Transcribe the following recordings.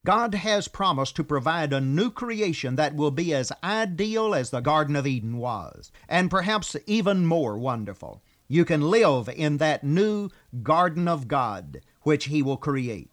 God has promised to provide a new creation that will be as ideal as the Garden of Eden was, and perhaps even more wonderful. You can live in that new garden of God, which He will create.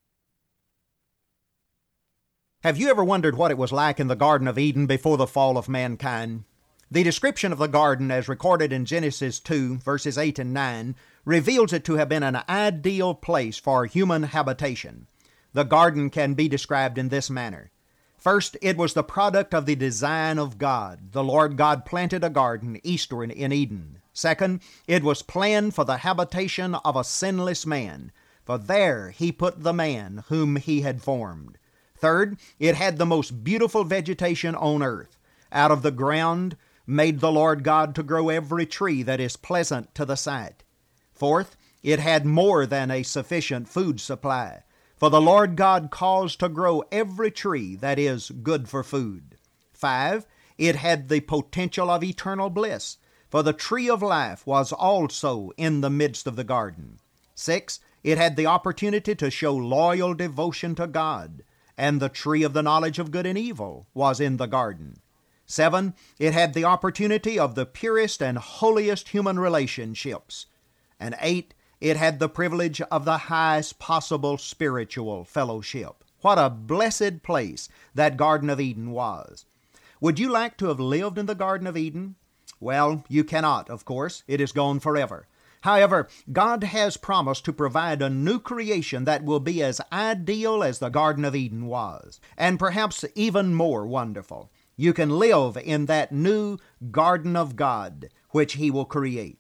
Have you ever wondered what it was like in the Garden of Eden before the fall of mankind? The description of the garden, as recorded in Genesis 2, verses 8 and 9, reveals it to have been an ideal place for human habitation. The garden can be described in this manner. First, it was the product of the design of God. The Lord God planted a garden eastward in Eden. Second, it was planned for the habitation of a sinless man, for there He put the man whom He had formed. Third, it had the most beautiful vegetation on earth. Out of the ground made the Lord God to grow every tree that is pleasant to the sight. Fourth, it had more than a sufficient food supply, for the Lord God caused to grow every tree that is good for food. 5, it had the potential of eternal bliss, for the tree of life was also in the midst of the garden. 6, it had the opportunity to show loyal devotion to God, and the tree of the knowledge of good and evil was in the garden. 7, it had the opportunity of the purest and holiest human relationships. And 8, it had the privilege of the highest possible spiritual fellowship. What a blessed place that Garden of Eden was. Would you like to have lived in the Garden of Eden? Well, you cannot, of course. It is gone forever. However, God has promised to provide a new creation that will be as ideal as the Garden of Eden was, and perhaps even more wonderful. You can live in that new garden of God, which He will create.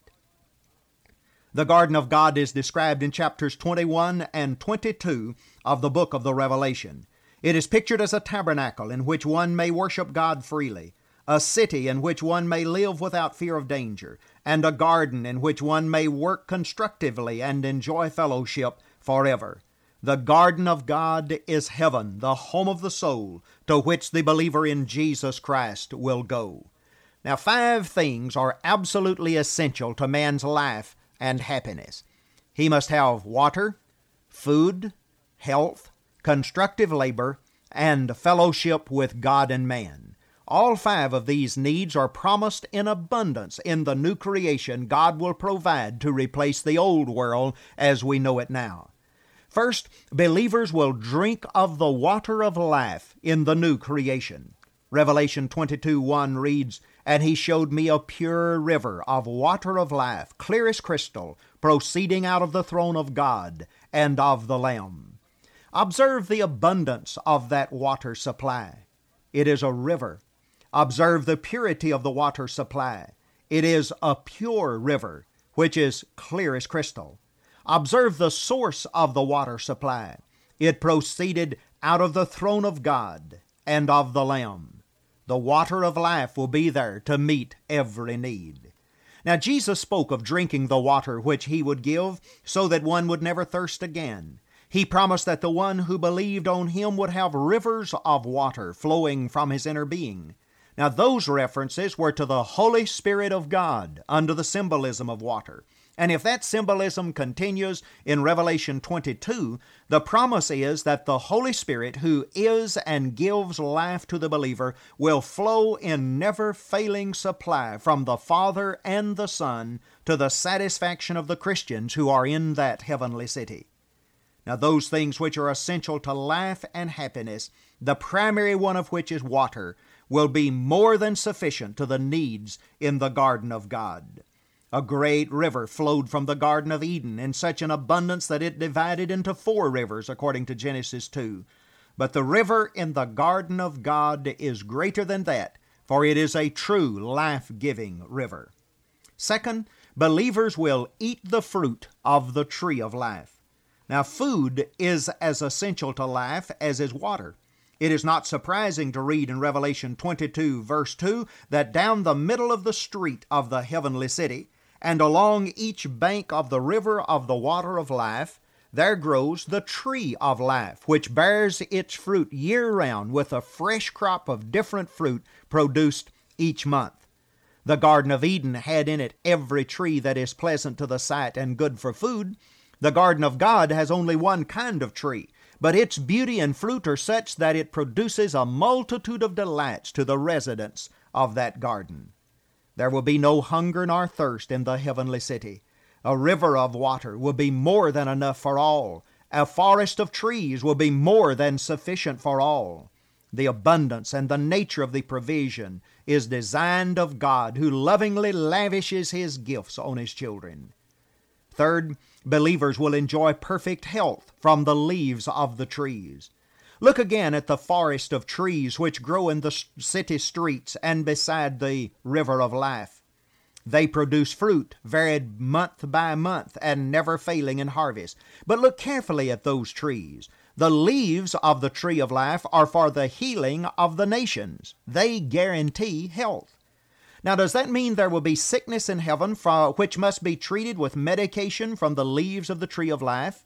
The garden of God is described in chapters 21 and 22 of the book of the Revelation. It is pictured as a tabernacle in which one may worship God freely, a city in which one may live without fear of danger, and a garden in which one may work constructively and enjoy fellowship forever. The garden of God is heaven, the home of the soul, to which the believer in Jesus Christ will go. Now, 5 things are absolutely essential to man's life and happiness. He must have water, food, health, constructive labor, and fellowship with God and man. All 5 of these needs are promised in abundance in the new creation God will provide to replace the old world as we know it now. First, believers will drink of the water of life in the new creation. Revelation 22:1 reads, "And He showed me a pure river of water of life, clear as crystal, proceeding out of the throne of God and of the Lamb." Observe the abundance of that water supply. It is a river. Observe the purity of the water supply. It is a pure river, which is clear as crystal. Observe the source of the water supply. It proceeded out of the throne of God and of the Lamb. The water of life will be there to meet every need. Now, Jesus spoke of drinking the water which He would give so that one would never thirst again. He promised that the one who believed on Him would have rivers of water flowing from his inner being. Now, those references were to the Holy Spirit of God under the symbolism of water. And if that symbolism continues in Revelation 22, the promise is that the Holy Spirit, who is and gives life to the believer, will flow in never-failing supply from the Father and the Son to the satisfaction of the Christians who are in that heavenly city. Now, those things which are essential to life and happiness, the primary one of which is water, will be more than sufficient to the needs in the garden of God. A great river flowed from the Garden of Eden in such an abundance that it divided into 4 rivers, according to Genesis 2. But the river in the Garden of God is greater than that, for it is a true life-giving river. Second, believers will eat the fruit of the tree of life. Now, food is as essential to life as is water. It is not surprising to read in Revelation 22, verse 2, that down the middle of the street of the heavenly city, and along each bank of the river of the water of life, there grows the tree of life, which bears its fruit year-round with a fresh crop of different fruit produced each month. The Garden of Eden had in it every tree that is pleasant to the sight and good for food. The Garden of God has only one kind of tree, but its beauty and fruit are such that it produces a multitude of delights to the residents of that garden. There will be no hunger nor thirst in the heavenly city. A river of water will be more than enough for all. A forest of trees will be more than sufficient for all. The abundance and the nature of the provision is designed of God, who lovingly lavishes His gifts on His children. Third, believers will enjoy perfect health from the leaves of the trees. Look again at the forest of trees which grow in the city streets and beside the river of life. They produce fruit, varied month by month and never failing in harvest. But look carefully at those trees. The leaves of the tree of life are for the healing of the nations. They guarantee health. Now, does that mean there will be sickness in heaven which must be treated with medication from the leaves of the tree of life?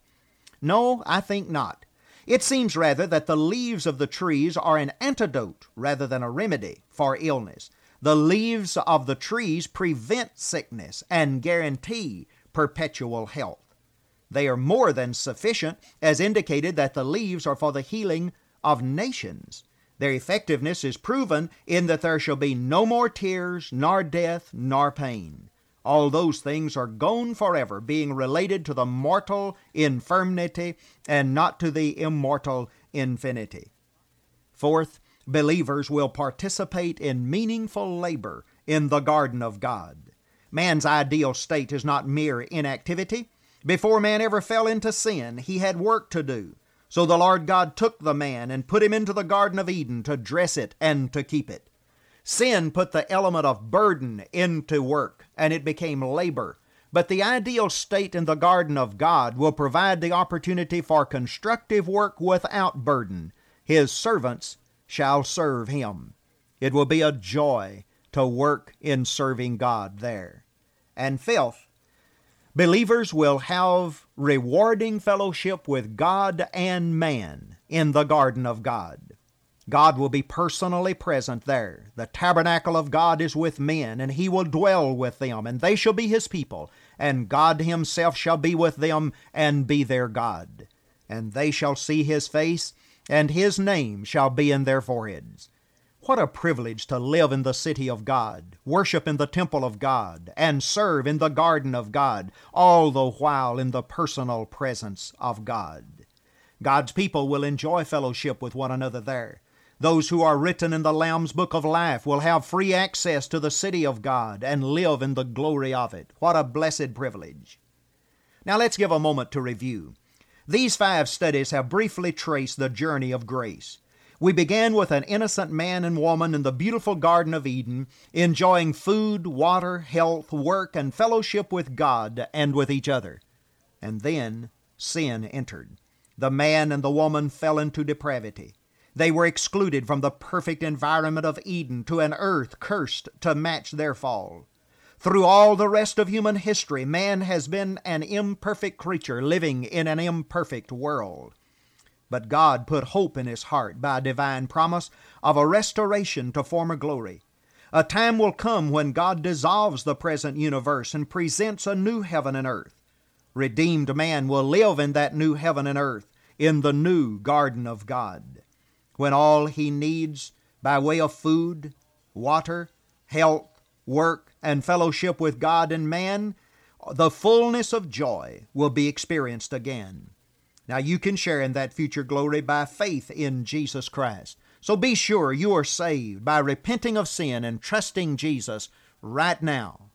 No, I think not. It seems rather that the leaves of the trees are an antidote rather than a remedy for illness. The leaves of the trees prevent sickness and guarantee perpetual health. They are more than sufficient, as indicated that the leaves are for the healing of nations. Their effectiveness is proven in that there shall be no more tears, nor death, nor pain. All those things are gone forever, being related to the mortal infirmity and not to the immortal infinity. Fourth, believers will participate in meaningful labor in the garden of God. Man's ideal state is not mere inactivity. Before man ever fell into sin, he had work to do. So the Lord God took the man and put him into the Garden of Eden to dress it and to keep it. Sin put the element of burden into work, and it became labor. But the ideal state in the garden of God will provide the opportunity for constructive work without burden. His servants shall serve Him. It will be a joy to work in serving God there. And fifth, believers will have rewarding fellowship with God and man in the garden of God. God will be personally present there. The tabernacle of God is with men, and He will dwell with them, and they shall be His people, and God Himself shall be with them and be their God. And they shall see His face, and His name shall be in their foreheads. What a privilege to live in the city of God, worship in the temple of God, and serve in the garden of God, all the while in the personal presence of God. God's people will enjoy fellowship with one another there. Those who are written in the Lamb's Book of Life will have free access to the city of God and live in the glory of it. What a blessed privilege. Now let's give a moment to review. These 5 studies have briefly traced the journey of grace. We began with an innocent man and woman in the beautiful Garden of Eden, enjoying food, water, health, work, and fellowship with God and with each other. And then sin entered. The man and the woman fell into depravity. They were excluded from the perfect environment of Eden to an earth cursed to match their fall. Through all the rest of human history, man has been an imperfect creature living in an imperfect world. But God put hope in His heart by a divine promise of a restoration to former glory. A time will come when God dissolves the present universe and presents a new heaven and earth. Redeemed man will live in that new heaven and earth, in the new garden of God, when all he needs by way of food, water, health, work, and fellowship with God and man, the fullness of joy will be experienced again. Now you can share in that future glory by faith in Jesus Christ. So be sure you are saved by repenting of sin and trusting Jesus right now.